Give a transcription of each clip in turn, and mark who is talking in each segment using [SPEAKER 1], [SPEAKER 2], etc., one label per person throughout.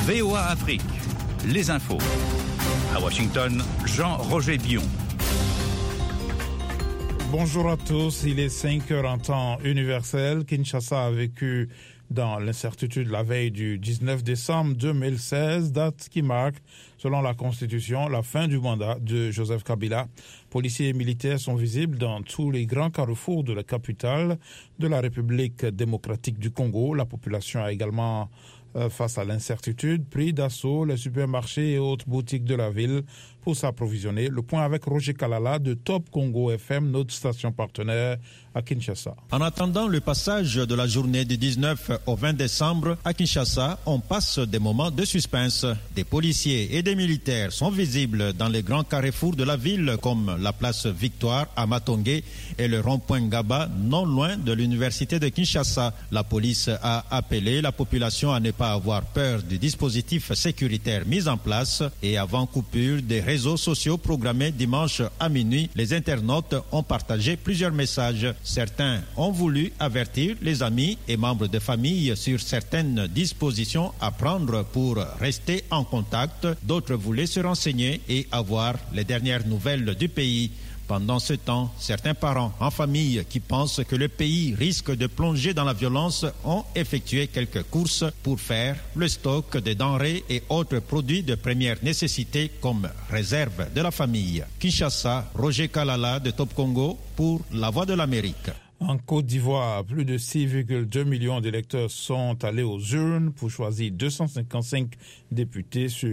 [SPEAKER 1] VOA Afrique, les infos. À Washington, Jean-Roger Bion.
[SPEAKER 2] Bonjour à tous, il est 5 heures en temps universel. Kinshasa a vécu dans l'incertitude la veille du 19 décembre 2016, date qui marque, selon la Constitution, la fin du mandat de Joseph Kabila. Policiers et militaires sont visibles dans tous les grands carrefours de la capitale de la République démocratique du Congo. La population a également, face à l'incertitude, pris d'assaut les supermarchés et autres boutiques de la ville pour s'approvisionner. Le point avec Roger Kalala de Top Congo FM, notre station partenaire à Kinshasa.
[SPEAKER 3] En attendant le passage de la journée du 19 au 20 décembre à Kinshasa, on passe des moments de suspense. Des policiers et des militaires sont visibles dans les grands carrefours de la ville comme la place Victoire à Matongé et le rond-point Ngaba, non loin de l'université de Kinshasa. La police a appelé la population à ne pas avoir peur du dispositif sécuritaire mis en place et avant coupure des réseaux sociaux programmés dimanche à minuit, les internautes ont partagé plusieurs messages. Certains ont voulu avertir les amis et membres de famille sur certaines dispositions à prendre pour rester en contact. D'autres voulaient se renseigner et avoir les dernières nouvelles du pays. Pendant ce temps, certains parents en famille qui pensent que le pays risque de plonger dans la violence ont effectué quelques courses pour faire le stock de denrées et autres produits de première nécessité comme réserve de la famille. Kinshasa, Roger Kalala de Top Congo pour La Voix de l'Amérique.
[SPEAKER 2] En Côte d'Ivoire, plus de 6,2 millions d'électeurs sont allés aux urnes pour choisir 255 députés sur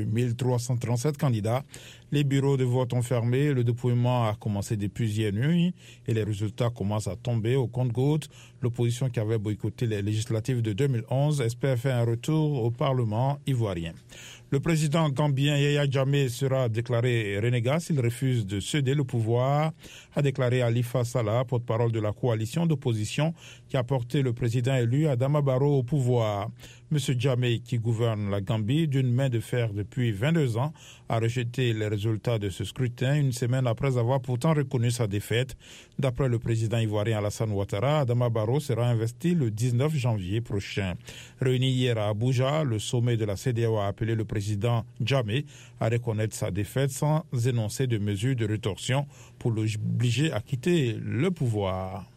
[SPEAKER 2] 1337 candidats. Les bureaux de vote ont fermé, le dépouillement a commencé depuis hier nuit et les résultats commencent à tomber au compte-gouttes. L'opposition qui avait boycotté les législatives de 2011 espère faire un retour au Parlement ivoirien. Le président gambien Yaya Jammeh sera déclaré renégat s'il refuse de céder le pouvoir, a déclaré Halifa Sallah, porte-parole de la coalition d'opposition qui a porté le président élu Adama Barrow au pouvoir. Monsieur Jammeh, qui gouverne la Gambie d'une main de fer depuis 22 ans, a rejeté les résultats de ce scrutin une semaine après avoir pourtant reconnu sa défaite. D'après le président ivoirien Alassane Ouattara, Adama Barrow sera investi le 19 janvier prochain. Réuni hier à Abuja, le sommet de la CEDEAO a appelé le président Jammeh à reconnaître sa défaite sans énoncer de mesures de rétorsion pour l'obliger à quitter le pouvoir.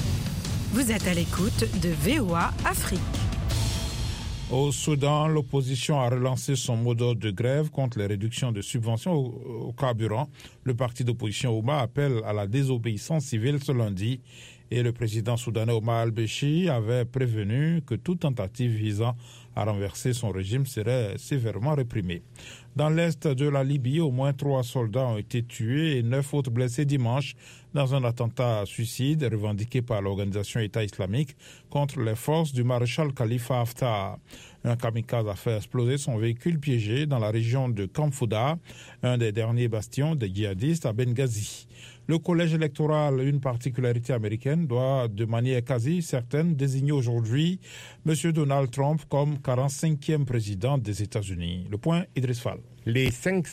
[SPEAKER 4] Vous êtes à l'écoute de VOA Afrique.
[SPEAKER 2] Au Soudan, l'opposition a relancé son mot d'ordre de grève contre les réductions de subventions au carburant. Le parti d'opposition Ouma appelle à la désobéissance civile ce lundi et le président soudanais Omar al-Béchir avait prévenu que toute tentative visant à renverser son régime serait sévèrement réprimée. Dans l'est de la Libye, au moins 3 soldats ont été tués et 9 autres blessés dimanche dans un attentat suicide revendiqué par l'organisation État islamique contre les forces du maréchal Khalifa Haftar. Un kamikaze a fait exploser son véhicule piégé dans la région de Kamfouda, un des derniers bastions des djihadistes à Benghazi. Le collège électoral, une particularité américaine, doit de manière quasi certaine désigner aujourd'hui M. Donald Trump comme 45e président des États-Unis. Le point, Idriss Fall.
[SPEAKER 5] Les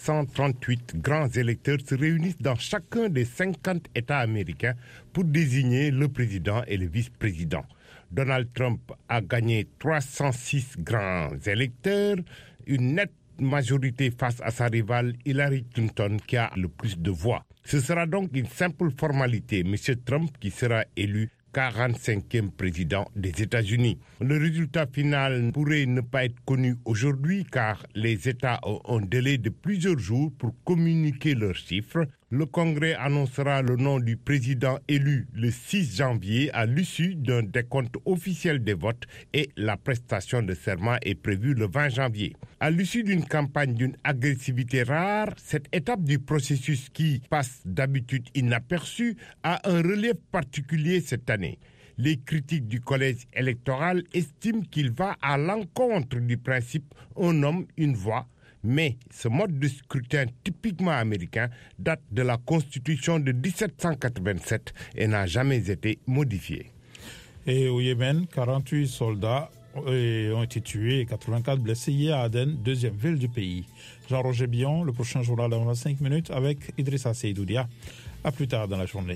[SPEAKER 5] 538 grands électeurs se réunissent dans chacun des 50 États américains pour désigner le président et le vice-président. Donald Trump a gagné 306 grands électeurs, une nette majorité face à sa rivale Hillary Clinton qui a le plus de voix. Ce sera donc une simple formalité, M. Trump qui sera élu 45e président des États-Unis. Le résultat final pourrait ne pas être connu aujourd'hui car les États ont un délai de plusieurs jours pour communiquer leurs chiffres. Le Congrès annoncera le nom du président élu le 6 janvier à l'issue d'un décompte officiel des votes et la prestation de serment est prévue le 20 janvier. À l'issue d'une campagne d'une agressivité rare, cette étape du processus qui passe d'habitude inaperçue a un relief particulier cette année. Les critiques du collège électoral estiment qu'il va à l'encontre du principe « un homme, une voix ». Mais ce mode de scrutin typiquement américain date de la Constitution de 1787 et n'a jamais été modifié.
[SPEAKER 2] Et au Yémen, 48 soldats ont été tués et 84 blessés hier à Aden, deuxième ville du pays. Jean-Roger Bion, le prochain journal dans 25 minutes avec Idrissa Seydoudia. À plus tard dans la journée.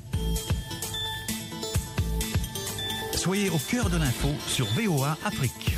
[SPEAKER 1] Soyez au cœur de l'info sur VOA Afrique.